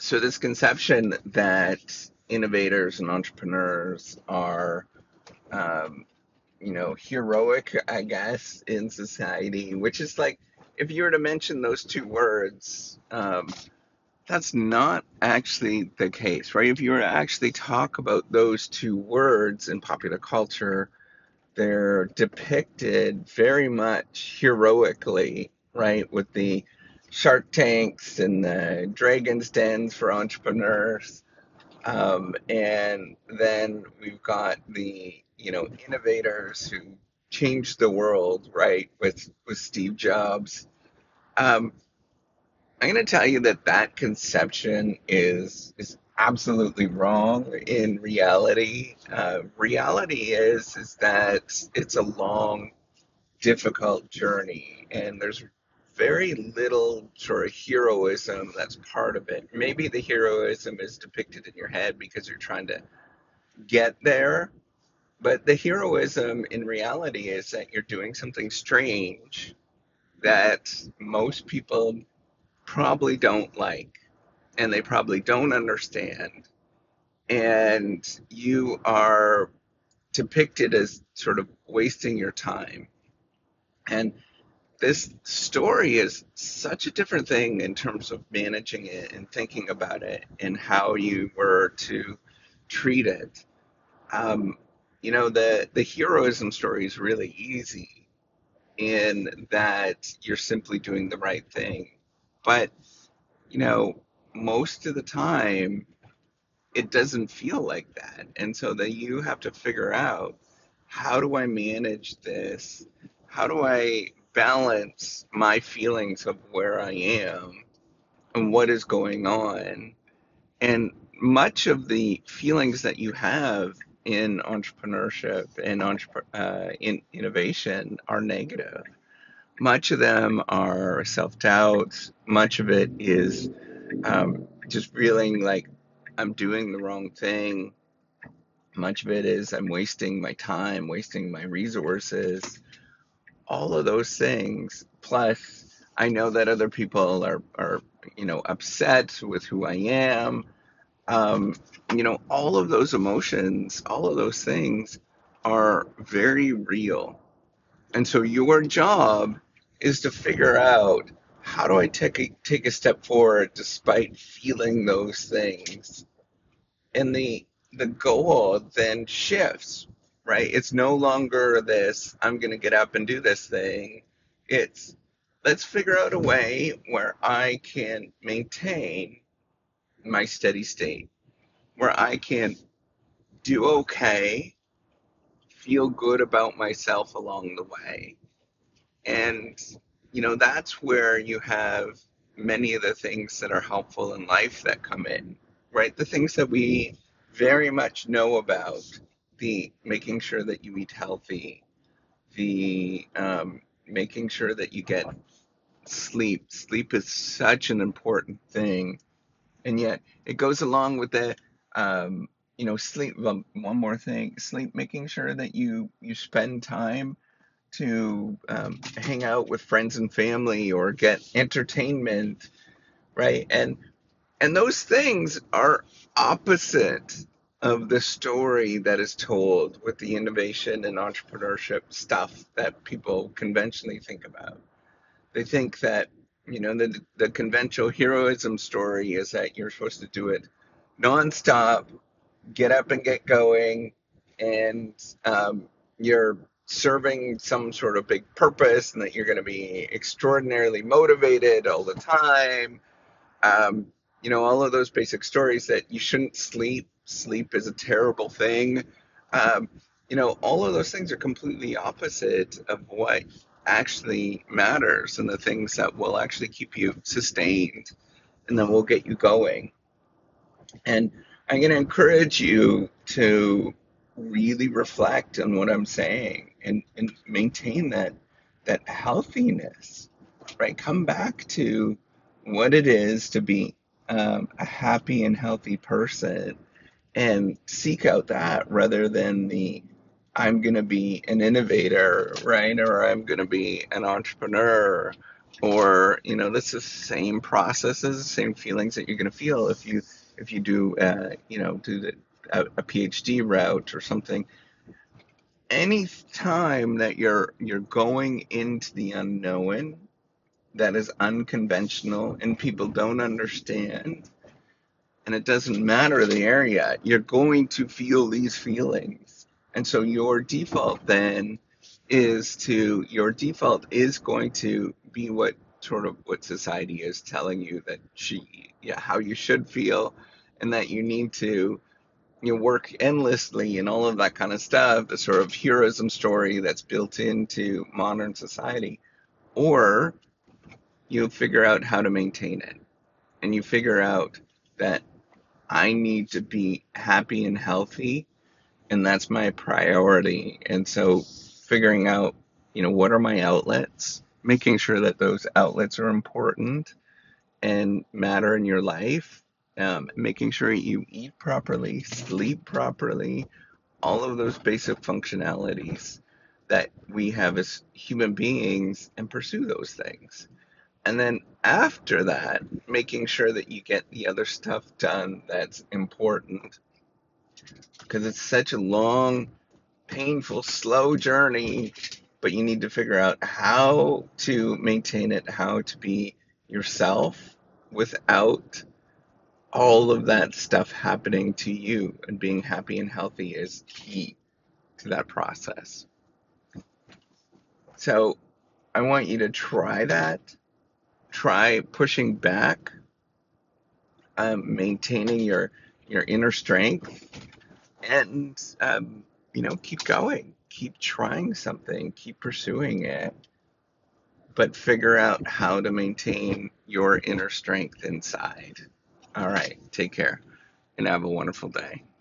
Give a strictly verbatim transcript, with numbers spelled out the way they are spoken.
So this conception that innovators and entrepreneurs are, um, you know, heroic, I guess, in society, which is like, if you were to mention those two words, um, that's not actually the case, right? If you were to actually talk about those two words in popular culture, they're depicted very much heroically, right? With the Shark Tanks and the Dragon's Dens for entrepreneurs. Um, and then we've got the, you know, innovators who changed the world, right? With with Steve Jobs. Um, I'm going to tell you that that conception is is absolutely wrong in reality. Uh, reality is is that it's a long, difficult journey, and there's very little sort of heroism that's part of it. Maybe the heroism is depicted in your head because you're trying to get there, but the heroism in reality is that you're doing something strange that most people probably don't like and they probably don't understand. And you are depicted as sort of wasting your time. And this story is such a different thing in terms of managing it and thinking about it and how you were to treat it. Um, you know, the, the heroism story is really easy in that you're simply doing the right thing. But, you know, most of the time, it doesn't feel like that. And so then you have to figure out, how do I manage this? How do I balance my feelings of where I am and what is going on? And much of the feelings that you have in entrepreneurship and entrep- uh, in innovation are negative. Much of them are self doubt. Much of it is um, just feeling like I'm doing the wrong thing. Much of it is I'm wasting my time, wasting my resources, all of those things. Plus, I know that other people are, are you know, upset with who I am. Um, you know, all of those emotions, all of those things are very real. And so your job is to figure out, how do I take a, take a step forward despite feeling those things? And the the goal then shifts, right? It's no longer this, I'm going to get up and do this thing. It's, let's figure out a way where I can maintain my steady state, where I can do okay, feel good about myself along the way. And, you know, that's where you have many of the things that are helpful in life that come in, right? The things that we very much know about, the making sure that you eat healthy, the um, making sure that you get sleep. Sleep is such an important thing. And yet it goes along with the, um, you know, sleep. Um, one more thing, sleep, making sure that you, you spend time to um, hang out with friends and family or get entertainment, right? And and those things are opposite of the story that is told with the innovation and entrepreneurship stuff that people conventionally think about. They think that, you know, the the conventional heroism story is that you're supposed to do it nonstop, get up and get going, and um, you're serving some sort of big purpose, and that you're going to be extraordinarily motivated all the time. Um, you know, all of those basic stories that you shouldn't sleep. Sleep is a terrible thing. Um, you know, all of those things are completely opposite of what actually matters and the things that will actually keep you sustained and then will get you going. And I'm going to encourage you to really reflect on what I'm saying and, and maintain that that healthiness, right? Come back to what it is to be um, a happy and healthy person and seek out that rather than the, I'm going to be an innovator, right? Or I'm going to be an entrepreneur, Or, you know, that's the same processes, the same feelings that you're going to feel if you if you do, uh, you know, do the, a, a PhD route or something. Any time that you're you're going into the unknown that is unconventional and people don't understand, and it doesn't matter the area, you're going to feel these feelings. And so your default then is to your default is going to be what sort of what society is telling you that she yeah how you should feel, and that you need to you know, work endlessly and all of that kind of stuff, the sort of heroism story that's built into modern society. Or you figure out how to maintain it, and you figure out that I need to be happy and healthy, and that's my priority. And so figuring out, you know, what are my outlets, making sure that those outlets are important and matter in your life, um, making sure you eat properly, sleep properly, all of those basic functionalities that we have as human beings, and pursue those things. And then after that, making sure that you get the other stuff done that's important, because it's such a long, painful, slow journey, but you need to figure out how to maintain it, how to be yourself without all of that stuff happening to you. And being happy and healthy is key to that process. So I want you to try that. Try pushing back, um, maintaining your your inner strength, and um, you know, keep going, keep trying something, keep pursuing it, but figure out how to maintain your inner strength inside. All right, take care and have a wonderful day.